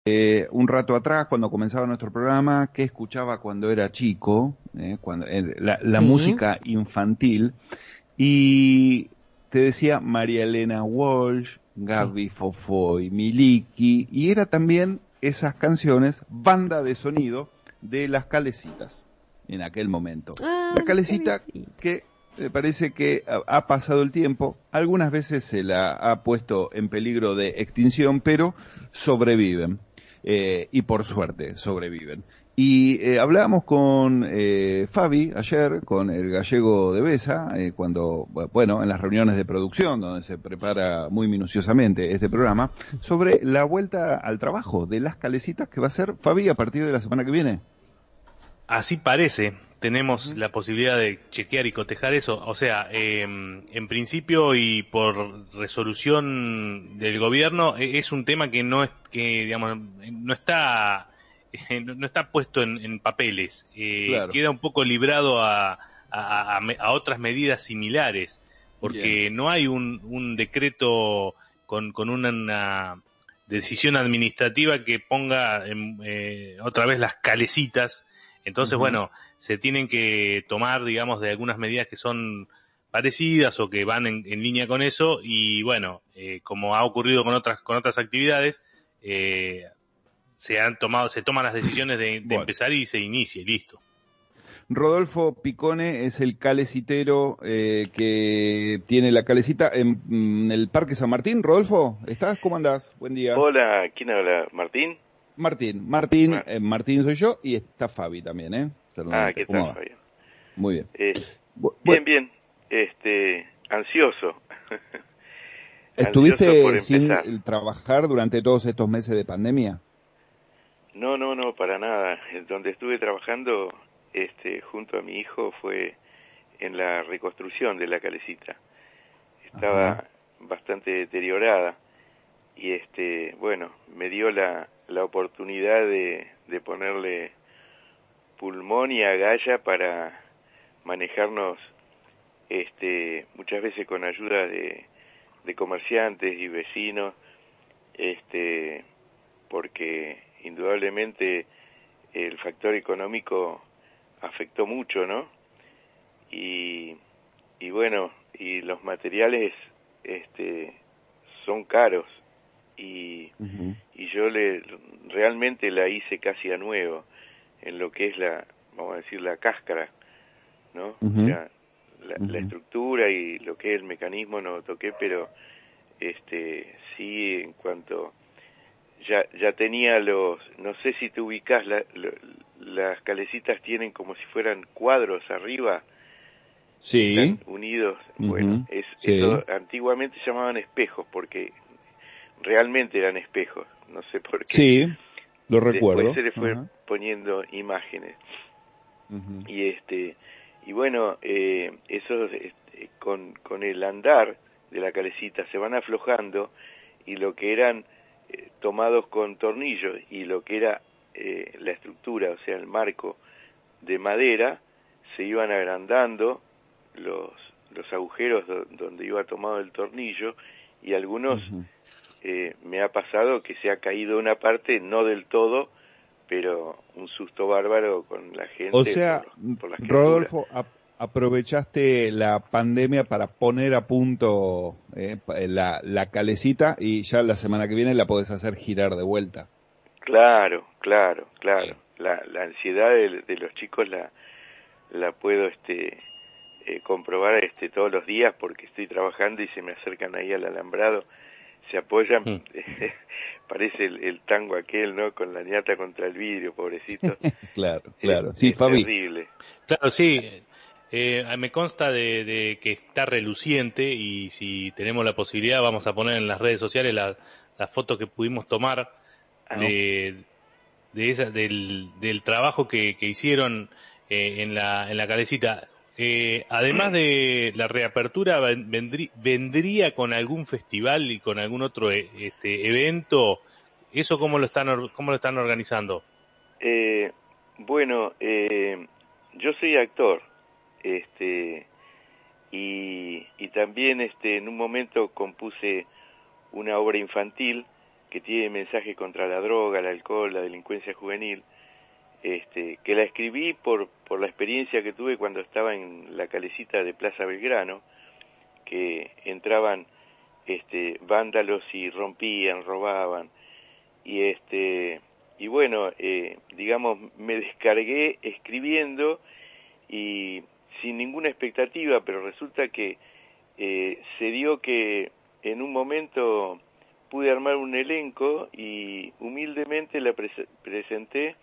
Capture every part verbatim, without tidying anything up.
eh, un rato atrás, cuando comenzaba nuestro programa, qué escuchaba cuando era chico, eh, cuando, eh, la, la Sí, música infantil, y te decía María Elena Walsh, sí. Gaby Fofoy, Miliki, y era también esas canciones, banda de sonido de Las Calecitas, en aquel momento. Ah, La las Calecita calecitas. que me parece que ha ha pasado el tiempo, algunas veces se la ha puesto en peligro de extinción, pero Sí. sobreviven. Eh, y por suerte sobreviven. Y eh, hablábamos con eh, Fabi ayer, con el gallego de Besa, eh, cuando, bueno, en las reuniones de producción, donde se prepara muy minuciosamente este programa, sobre la vuelta al trabajo de Las Calecitas que va a hacer Fabi a partir de la semana que viene. Así parece, tenemos Ujú. la posibilidad de chequear y cotejar eso. O sea, eh, en principio y por resolución del gobierno, e- es un tema que no es, que digamos, no está, no no está puesto en, en papeles. Eh, Claro. queda un poco librado a, a, a me- a otras medidas similares, Bien. porque no hay un, un decreto con, con una, una decisión administrativa que ponga en, eh, otra vez las calecitas. Entonces, Ujú. bueno, se tienen que tomar, digamos, de algunas medidas que son parecidas o que van en, en línea con eso y bueno, eh, como ha ocurrido con otras con otras actividades, eh, se han tomado, se toman las decisiones de, de Bueno. empezar y se inicia y listo. Rodolfo Picone es el calecitero eh, que tiene la calecita en, mm, el Parque San Martín. Rodolfo, ¿estás? ¿Cómo andás? Buen día. Hola, ¿quién habla? ¿Martín? Martín, Martín, Ah, eh, Martín soy yo y está Fabi también, ¿eh? ah, Saludándote. ¿qué tal, ¿Cómo va? Fabián? Muy bien. Eh, Bu- bien, Bueno, bien. Este, ansioso. Ansioso por ¿estuviste empezar. sin trabajar durante todos estos meses de pandemia? No, no, no, para nada. En donde estuve trabajando, este, junto a mi hijo fue en la reconstrucción de la calecita. Ajá. Estaba bastante deteriorada y este, bueno, me dio la, la oportunidad de, de ponerle pulmón y agalla para manejarnos este, muchas veces con ayuda de, de comerciantes y vecinos, este, porque indudablemente el factor económico afectó mucho, ¿no? Y, y bueno, y los materiales este, son caros y, Ujú, y yo le realmente la hice casi a nuevo en lo que es la, vamos a decir, la cáscara, ¿no? O ujú, sea, la, la ujú. estructura y lo que es el mecanismo no toqué, pero este sí en cuanto ya ya tenía los, no sé si te ubicás, la, lo- las calecitas tienen como si fueran cuadros arriba que Sí. están unidos. Bueno, Ujú, es sí. eso antiguamente se llamaban espejos porque realmente eran espejos, no sé por qué. Sí, lo Después recuerdo. se le fue Ajá. poniendo imágenes. Ujú, Y este y bueno, eh, eso este, con con el andar de la calecita se van aflojando y lo que eran eh, tomados con tornillos y lo que era eh, la estructura, o sea, el marco de madera, se iban agrandando los los agujeros do, donde iba tomado el tornillo y algunos ujú. eh, me ha pasado que se ha caído una parte, no del todo, pero un susto bárbaro con la O gente sea, por, por las quebraduras. Rodolfo, ap- aprovechaste la pandemia para poner a punto eh, pa- la, la calecita y ya la semana que viene la podés hacer girar de vuelta. Claro, claro, claro. Sí. La, la ansiedad de, de los chicos la, la puedo este, eh, comprobar este, todos los días porque estoy trabajando y se me acercan ahí al alambrado, se apoyan, Mm. parece el, el tango aquel, ¿no? Con la ñata contra el vidrio, pobrecito. Claro, Es, claro. Sí, es Fabi. terrible. Claro, sí. Eh, me consta de, de que está reluciente y si tenemos la posibilidad vamos a poner en las redes sociales la, la foto que pudimos tomar Ah, ¿No? de, de esa, del, del trabajo que, que hicieron eh, en la en la calecita. Eh, además de la reapertura, vendrí- vendría con algún festival y con algún otro eh, este evento. ¿Eso cómo lo están or- cómo lo están organizando? eh, bueno, eh, yo soy actor, este, y, y también este, en un momento compuse una obra infantil que tiene mensajes contra la droga, el alcohol, la delincuencia juvenil, este, que la escribí por, por la experiencia que tuve cuando estaba en la calecita de Plaza Belgrano, que entraban este, vándalos y rompían, robaban, y este y bueno, eh, digamos, me descargué escribiendo y sin ninguna expectativa, pero resulta que eh, se dio que en un momento pude armar un elenco y humildemente la pre presenté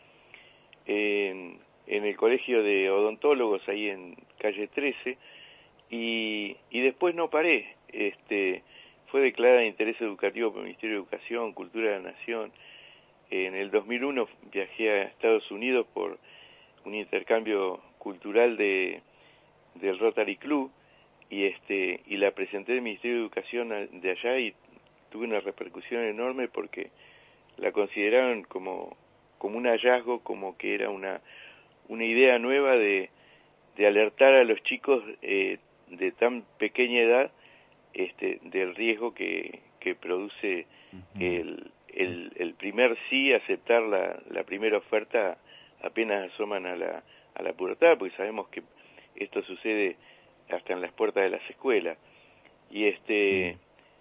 en, en el colegio de odontólogos ahí en calle trece y, y después no paré. Este, fue declarada de interés educativo por el Ministerio de Educación, Cultura de la Nación. En el dos mil uno viajé a Estados Unidos por un intercambio cultural de del Rotary Club y este y la presenté del Ministerio de Educación de allá y tuve una repercusión enorme porque la consideraron como como un hallazgo, como que era una una idea nueva de de alertar a los chicos eh, de tan pequeña edad este del riesgo que que produce uh-huh. el El, el primer sí, aceptar la, la primera oferta apenas asoman a la, a la pubertad, porque sabemos que esto sucede hasta en las puertas de las escuelas. Y este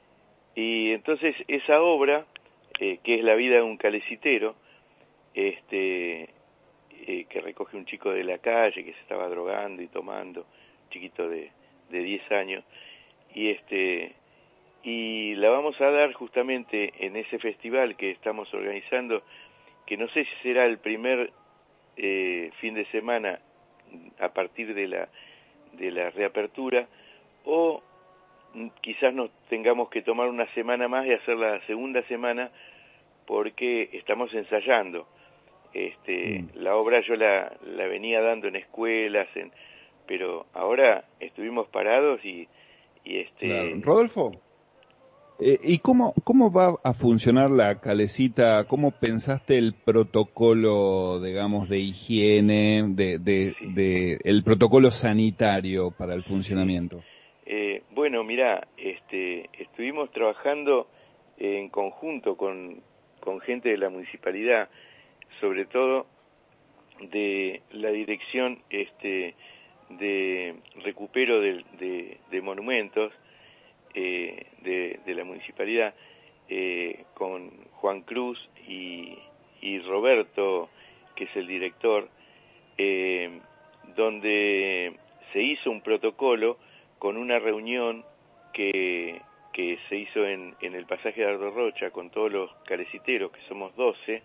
y entonces esa obra, eh, que es La vida de un calecitero, este eh, que recoge un chico de la calle que se estaba drogando y tomando, chiquito de, de diez años, y este y la vamos a dar justamente en ese festival que estamos organizando, que no sé si será el primer eh, fin de semana a partir de la de la reapertura, o quizás nos tengamos que tomar una semana más y hacer la segunda semana, porque estamos ensayando. Este, mm. La obra yo la, la venía dando en escuelas, en, pero ahora estuvimos parados y, y este... Claro. Rodolfo, Eh, ¿y cómo, cómo va a funcionar la calecita? ¿Cómo pensaste el protocolo, digamos, de higiene, de, de, sí. de el protocolo sanitario para el funcionamiento? Sí. Eh, bueno, mira, este, estuvimos trabajando en conjunto con, con gente de la municipalidad, sobre todo de la dirección este, de recupero de, de, de monumentos, Eh, de, de la municipalidad, eh, con Juan Cruz y, y Roberto, que es el director, eh, donde se hizo un protocolo con una reunión que, que se hizo en, en el pasaje de Ardo Rocha con todos los caleciteros, que somos doce,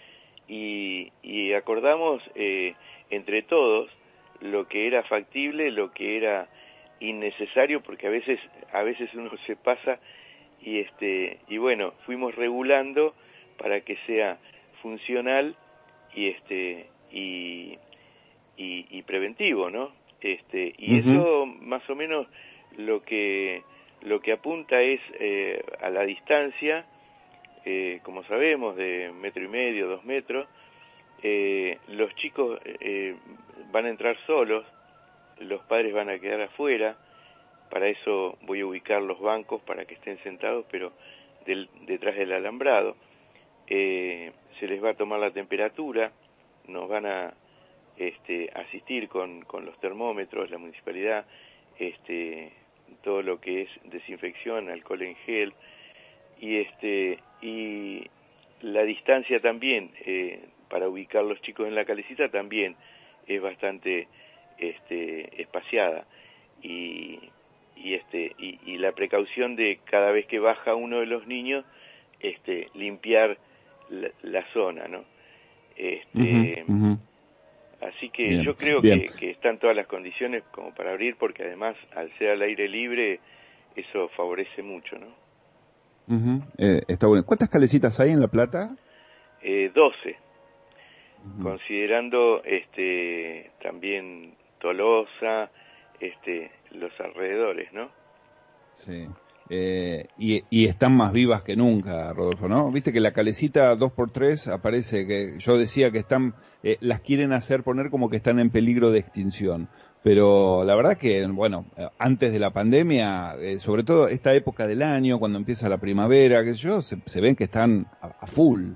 y, y acordamos eh, entre todos lo que era factible, lo que era innecesario, porque a veces a veces uno se pasa y este y bueno, fuimos regulando para que sea funcional y este y y, y preventivo, ¿no? Este y uh-huh. Eso más o menos lo que lo que apunta es eh, a la distancia, eh, como sabemos, de metro y medio, dos metros. Eh, los chicos eh, van a entrar solos, los padres van a quedar afuera. Para eso voy a ubicar los bancos para que estén sentados, pero del, detrás del alambrado. Eh, se les va a tomar la temperatura, nos van a este, asistir con, con los termómetros, la municipalidad, este, todo lo que es desinfección, alcohol en gel, y este y la distancia también, eh, para ubicar los chicos en la calecita también es bastante este, espaciada, y y este y, y la precaución de cada vez que baja uno de los niños este limpiar la, la zona, ¿no? Este uh-huh, uh-huh. Así que bien, yo creo que, que están todas las condiciones como para abrir, porque además al ser al aire libre eso favorece mucho, ¿no? Uh-huh. Eh, está bueno. ¿Cuántas calecitas hay en La Plata? Eh, doce, uh-huh. Considerando este también Tolosa, este los alrededores, ¿no? Sí. Eh, y, y están más vivas que nunca, Rodolfo, ¿no? Viste que la calecita dos por tres aparece, que yo decía que están, eh, las quieren hacer poner como que están en peligro de extinción, Pero la verdad que, bueno, antes de la pandemia, eh, sobre todo esta época del año, cuando empieza la primavera, qué sé yo, se, se ven que están a, a full.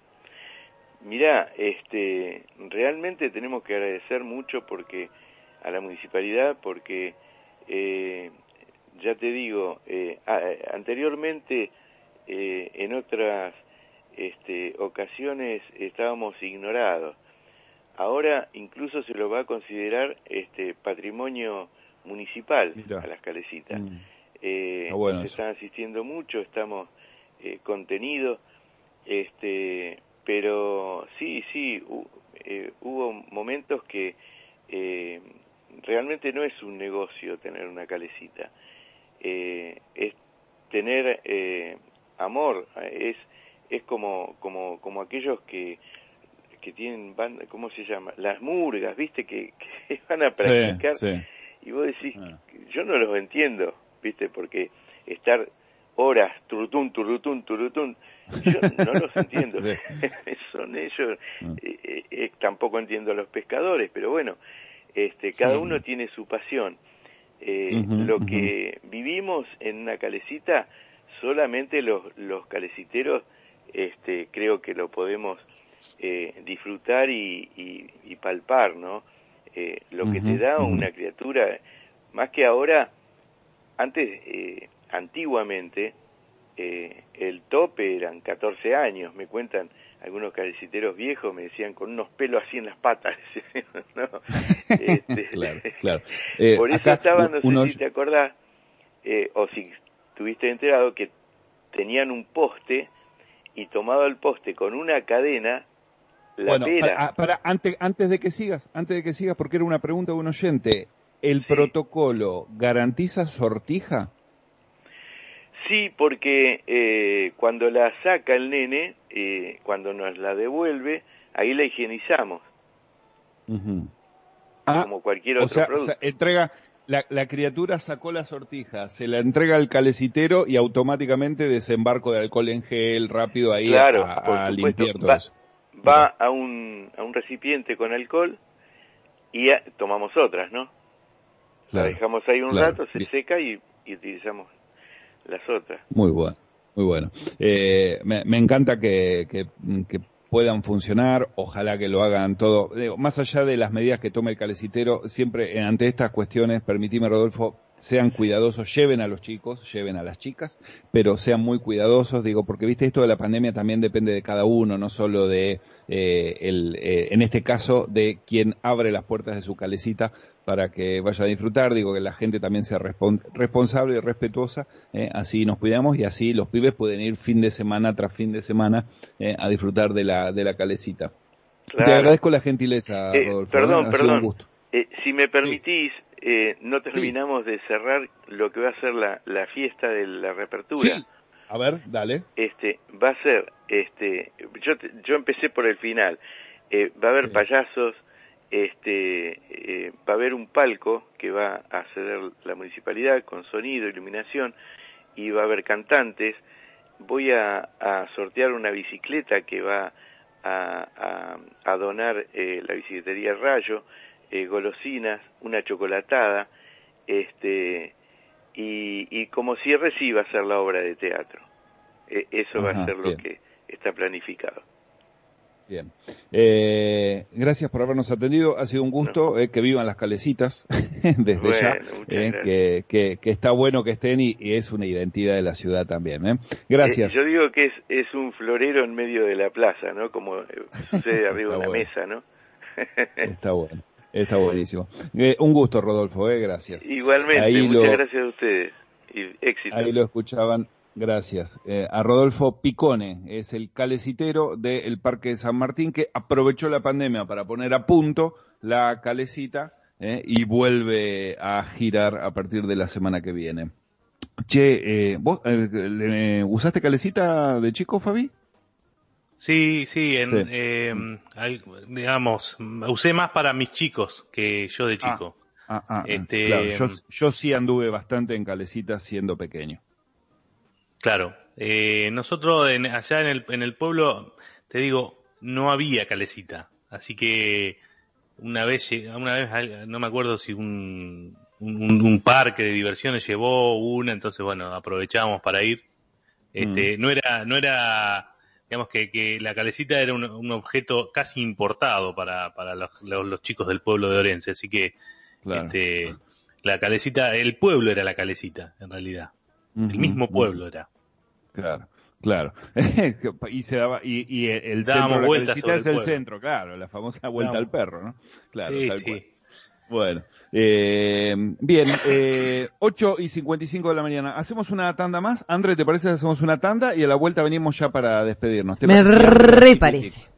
Mirá, este, realmente tenemos que agradecer mucho porque a la municipalidad, porque eh, ya te digo, eh, a, anteriormente eh, en otras este, ocasiones estábamos ignorados. Ahora incluso se lo va a considerar este patrimonio municipal. Mirá. A las calecitas. Mm. Eh, ah, bueno, se eso. Están asistiendo mucho, estamos eh, contenidos, este, pero sí, sí, hu, eh, hubo momentos que eh, realmente no es un negocio tener una calecita, eh, es tener eh, amor, es es como como como aquellos que que tienen banda, ¿cómo se llama? Las murgas, ¿viste? Que, que van a practicar. Sí, sí. Y vos decís, ah. yo no los entiendo, ¿viste? Porque estar horas, turutún, turutún, turutún, yo no los entiendo. Sí. Son ellos, ah. eh, eh, tampoco entiendo a los pescadores, pero bueno, este, cada sí. uno tiene su pasión. Eh, uh-huh, lo uh-huh. que vivimos en una calecita, solamente los, los caleciteros, este, creo que lo podemos Eh, disfrutar y, y, y palpar, ¿no? Eh, lo uh-huh, que te da uh-huh. una criatura, más que ahora, antes, eh, antiguamente, eh, el tope eran catorce años, me cuentan algunos caleciteros viejos, me decían con unos pelos así en las patas, ¿no? Este, claro, claro. Eh, por eso estaban, no unos... sé si te acordás, eh, o si estuviste enterado, que tenían un poste y tomado el poste con una cadena, la bueno, pera. Para, para, antes, antes de que sigas, antes de que sigas, porque era una pregunta de un oyente, ¿el sí. protocolo garantiza sortija? Sí, porque eh, cuando la saca el nene, eh, cuando nos la devuelve, ahí la higienizamos. Uh-huh. Ah, como cualquier otro o sea, producto. Se entrega, la, la criatura sacó la sortija, se la entrega al calecitero y automáticamente desembarco de alcohol en gel rápido ahí claro, a, a limpiar todo va, eso. Va a un, a un recipiente con alcohol y a, tomamos otras, ¿no? Claro, la dejamos ahí un claro. rato, se Bien. seca y, y utilizamos las otras. Muy bueno, muy bueno. Eh, me, me encanta que, que, que puedan funcionar, ojalá que lo hagan todo. Digo, más allá de las medidas que tome el calecitero, siempre ante estas cuestiones, permitime, Rodolfo, sean cuidadosos, lleven a los chicos, lleven a las chicas, pero sean muy cuidadosos, digo, porque viste, esto de la pandemia también depende de cada uno, no solo de, eh, el, eh, en este caso, de quien abre las puertas de su calecita para que vaya a disfrutar, digo, que la gente también sea respons- responsable y respetuosa, eh, así nos cuidamos y así los pibes pueden ir fin de semana tras fin de semana eh, a disfrutar de la, de la calecita. Claro. Te agradezco la gentileza, eh, Rodolfo. Perdón, ¿eh? Ha perdón. sido un gusto. Eh, si me permitís, sí. eh, no terminamos sí. de cerrar lo que va a ser la, la fiesta de la reapertura. Sí. A ver, dale. Este, va a ser, este, yo, yo empecé por el final. Eh, va a haber sí. payasos, este, eh, va a haber un palco que va a ceder la municipalidad con sonido, iluminación, y va a haber cantantes. Voy a, a sortear una bicicleta que va a, a, a donar eh, la bicicletería Rayo, eh, golosinas, una chocolatada, este, y, y como cierre sí va a ser la obra de teatro. Eh, eso Ajá, va a ser lo bien. que está planificado. Bien. Eh, gracias por habernos atendido. Ha sido un gusto no. eh, que vivan las calecitas desde bueno, ya. Eh, que, que, que está bueno que estén y, y es una identidad de la ciudad también. ¿eh? Gracias. Eh, yo digo que es, es un florero en medio de la plaza, ¿no? Como sucede arriba de una bueno. mesa, ¿no? Está bueno. Está buenísimo. Eh, un gusto, Rodolfo. Eh, gracias. Igualmente. Ahí muchas lo, gracias a ustedes. Y éxito. Ahí lo escuchaban. Gracias. Eh, a Rodolfo Picone, es el calecitero del Parque de San Martín, que aprovechó la pandemia para poner a punto la calecita eh, y vuelve a girar a partir de la semana que viene. Che, eh, ¿vos eh, usaste calecita de chico, Fabi? Sí, sí, en, sí. Eh, digamos, usé más para mis chicos que yo de chico. Ah, ah, ah, este, claro, yo, yo sí anduve bastante en calecita siendo pequeño. Claro, eh, nosotros en, allá en el, en el pueblo, te digo, no había calecita, así que una vez, una vez, no me acuerdo si un, un, un parque de diversiones llevó una, entonces bueno, aprovechábamos para ir. Este, mm. no era, no era, digamos que, que la calecita era un, un objeto casi importado para, para los, los, los chicos del pueblo de Orense, así que, claro. este, la calecita, el pueblo era la calecita, en realidad. Uh-huh, el mismo pueblo uh-huh. era. Claro, claro. y se daba, y, y el centro de la calecita es el, el centro, claro, la famosa vuelta Damos. al perro, ¿no? Claro, sí, tal sí. cual. Bueno, eh, bien, eh, ocho y cincuenta y cinco de la mañana. Hacemos una tanda más. André, ¿te parece que hacemos una tanda? Y a la vuelta venimos ya para despedirnos. ¿Te Me parece? re parece.